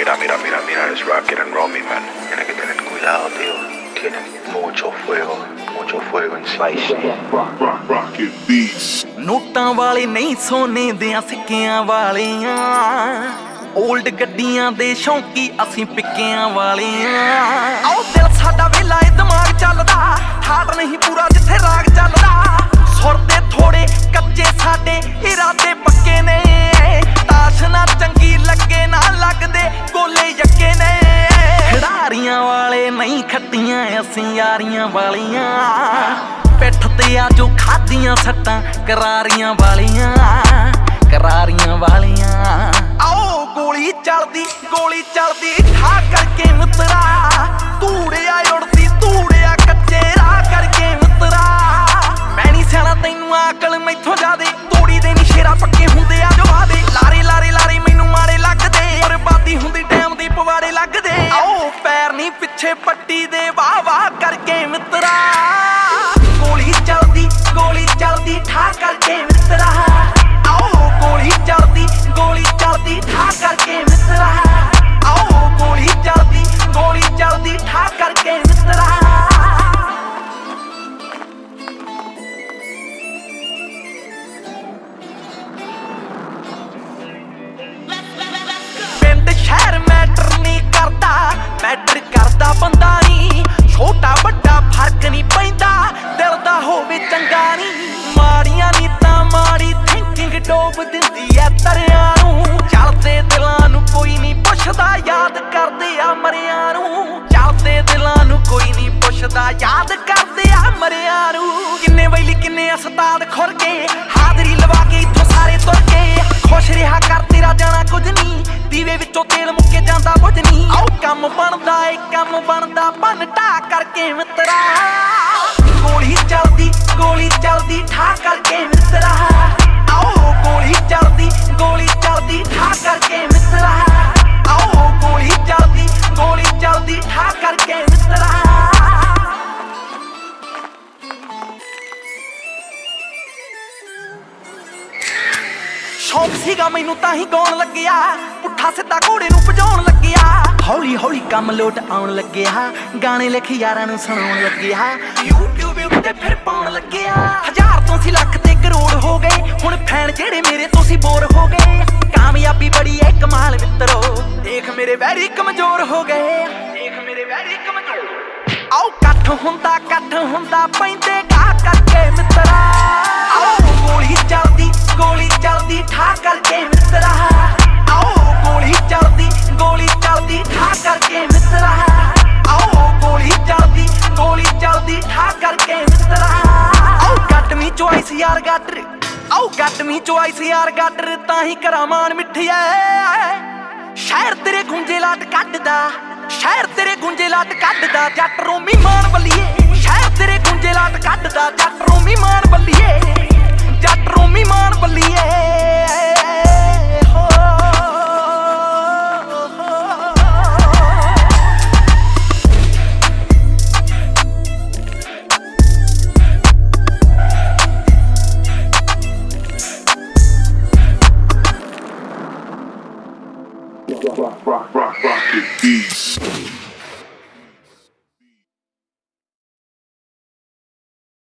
Mira, es Rocket and Romy, man. Tienes que tener cuidado, tío. Tienen mucho fuego en sí. Rocket beats. ਨੋਟਾਂ ਵਾਲੇ ਨਹੀਂ ਸੋਨੇ ਦਿਆਂ ਸਿੱਕਿਆਂ ਵਾਲਿਆਂ ਓਲਡ ਗੱਡੀਆਂ ਦੇ ਸ਼ੌਂਕੀ ਅਸੀਂ ਪਿੱਕਿਆਂ ਵਾਲਿਆਂ ਆਓ ਦਿਲ ਸਾਡਾ ਵੇਲਾ ਏ ਦਿਮਾਗ ਚੱਲਦਾ ਹਾਰ ਨਹੀਂ ਪੂਰਾ ਜਿੱਥੇ ਰਾਗ ਚੱਲਦਾ ਸੁਰ ਦੇ ਥੋੜੇ ਕੱਚੇ ਸਾਡੇ ਇਰਾਦੇ ਪੱਕੇ ਨੇ ਤਾਸ਼ ਨਾ ਚੰਗੀ ਲੱਗੇ ਨਾ ਲੱਗਦੇ ਗੋਲੇ ਯੱਕੇ ਨੇ ਖਿਡਾਰੀਆਂ ਵਾਲੇ ਨਹੀਂ ਖੱਟੀਆਂ ਅਸੀਂ ਯਾਰੀਆਂ ਵਾਲੀਆਂ ਪਿੱਠ ਤੇ ਆ ਜੋ ਖਾਦੀਆਂ ਸੱਟਾਂ ਕਰਾਰੀਆਂ ਵਾਲੀਆਂ ਆਓ ਗੋਲੀ ਚੱਲਦੀ ਠਾ ਕਰਕੇ ਮਿੱਤਰਾ ਧੂੜਿਆ ਉੜਦੀ ਧੂੜਿਆ ਕੱਚੇ ਰਾਹ ਕਰਕੇ ਮਿੱਤਰਾ ਮੈਂ ਨਹੀਂ ਸਿਆਣਾ ਤੈਨੂੰ ਆਕਲ ਮੈਥੋਂ ਜਾਦੇ ਤੋੜੀ ਦੇ ਨੀ ਸ਼ੇਰਾ ਪੱਕੇ ਹੁੰਦੇ ਆ ਜੋ ਵਾਦੇ ਲਾਰੇ ਮੈਨੂੰ ਮਾਰੇ ਲੱਗਦੇ ਬਰਬਾਦੀ ਹੁੰਦੀ ਟਾਈਮ ਦੀ ਪਵਾੜੇ ਲੱਗਦੇ ਆਓ ਪੈਰ ਨਹੀਂ ਪਿੱਛੇ ਪੱਟੀ ਦੇ ਵਾਹ ਕਰਕੇ ਮਿੱਤਰਾ ਗੋਲੀ ਚੱਲਦੀ ਠਾ ਕਰਕੇ ਮਿੱਤਰਾ ਆਓ ਗੋਲੀ ਚੱਲਦੀ ਠਾ ਕਰਕੇ ਮਿੱਤਰਾ ਆਓ ਗੋਲੀ ਚੱਲਦੀ ਠਾ ਕਰਕੇ ਮਿੱਤਰਾ ਪਿੰਡ ਸ਼ਹਿਰ ਮੈਟਰ ਨਹੀਂ ਕਰਦਾ ਮੈਟਰ ਕਰਦਾ ਬੰਦਾ ਨਹੀਂ ਛੋਟਾ ਵੱਡਾ ਫਰਕ ਨਹੀਂ ਪੈਂਦਾ ਦਿਲ ਦਾ ਹੋਵੇ ਚੰਗਾ ਨਹੀਂ ਮਾੜੀਆਂ ਨੀਤਾਂ ਮਾੜੀ ਥਿੰਕਿੰਗ ਡੋਬ ਦਿੰਦੀ ਐ ਤਰਿਆਂ ਨੂੰ ਚੱਲਦੇ ਦਿਲਾਂ ਨੂੰ ਕੋਈ ਨਹੀਂ ਪੁੱਛਦਾ ਯਾਦ ਕਰਦੇ ਆ ਮਰਿਆਂ ਨੂੰ ਚੱਲਦੇ ਦਿਲਾਂ ਨੂੰ ਕੋਈ ਨਹੀਂ ਪੁੱਛਦਾ ਯਾਦ ਕਰਦੇ ਆ ਮਰਿਆਂ ਨੂੰ ਕਿੰਨੇ ਵੈਲੀ ਕਿੰਨੇ ਉਸਤਾਦ ਖੁਰ ਕੇ ਹਾਜ਼ਰੀ ਲਵਾ ਕੇ ਇੱਥੋਂ ਸਾਰੇ ਤੁਰ ਕੇ ਖੁਸ਼ ਰਿਹਾ ਕਰ ਤੇਰਾ ਜਾਣਾ ਕੁਝ ਨਹੀਂ ਦੀਵੇ ਵਿੱਚੋਂ ਤੇਲ ਮੁੱਕੇ ਜਾਂਦਾ ਕੁਝ ਨਹੀਂ ਆਓ ਕੰਮ ਬਣਦਾ ਭੰਨ ਢਾ ਕਰਕੇ ਮਿੱਤਰਾ ਗੋਲੀ ਚੱਲਦੀ ਠਾ ਕਰਕੇ ਮਿੱਤਰਾ ਆਓ ਗੋਲੀ ਚੱਲਦੀ ਠਾ ਕਰਕੇ ਮਿੱਤਰਾ ਆਓ ਗੋਲੀ ਚੱਲਦੀ ਠਾ ਕਰਕੇ ਮਿੱਤਰਾ ਸ਼ੌਂਕ ਸੀਗਾ ਮੈਨੂੰ ਤਾਂ ਹੀ ਗਾਉਣ ਲੱਗਿਆ ਪੁੱਠਾ ਸਿੱਧਾ ਘੋੜੇ ਨੂੰ ਭਜਾਉਣ ਲੱਗਿਆ ਹੌਲੀ ਕੰਮ ਲੋਟ ਆਉਣ ਲੱਗਿਆ ਗਾਣੇ ਲਿਖ ਯਾਰਾਂ ਨੂੰ ਸੁਣਾਉਣ ਲੱਗਿਆ YouTube ਉੱਤੇ ਫਿਰ ਪਾਉਣ ਲੱਗਿਆ ਹਜ਼ਾਰ ਤੋਂ ਸੀ ਲੱਖ ਤੇ ਕਰੋੜ ਹੋ ਗਏ ਹੁਣ ਫੈਨ ਜਿਹੜੇ ਮੇਰੇ ਤੋਂ ਸੀ ਬੋਰ ਹੋ ਗਏ ਕਾਮਯਾਬੀ ਬੜੀ ਏ ਕਮਾਲ ਮਿੱਤਰੋ ਦੇਖ ਮੇਰੇ ਵੈਰੀ ਕਮਜ਼ੋਰ ਹੋ ਗਏ ਆਓ ਇਕੱਠ ਹੁੰਦਾ ਪੈਂਦੇ ਗਾ ਕਰਕੇ ਮਿੱਤਰਾ ਆਓ ਗੋਲੀ ਚੱਲਦੀ ਠਾ ਕਰਕੇ ਮਿੱਤਰਾ ਆਓ ਗੋਲੀ ਚੱਲਦੀ ਠਾ ਕਰਕੇ ਮਿੱਤਰਾ ਆਓ ਗੋਲੀ ਚੱਲਦੀ ਠਾ ਕਰਕੇ ਮਿੱਤਰਾ ਆਓ ਗੱਟ ਮੀ ਚੋਇਸ ਯਾਰ ਗੱਟਰ ਤਾਂ ਹੀ ਕਰਾਂ ਮਾਨ ਮਿੱਠੀਏ ਸ਼ਹਿਰ ਤੇਰੇ ਗੁੰਜੇ ਲਾਟ ਕੱਢਦਾ ਜੱਟ ਰੋਮੀ ਮਾਨ ਬੱਲੀਏ ਸ਼ਹਿਰ ਤੇਰੇ ਗੁੰਜੇ ਲਾਟ ਕੱਢਦਾ ਜੱਟ ਰੋਮੀ ਮਾਨ ਬੱਲੀਏ Rocket beats.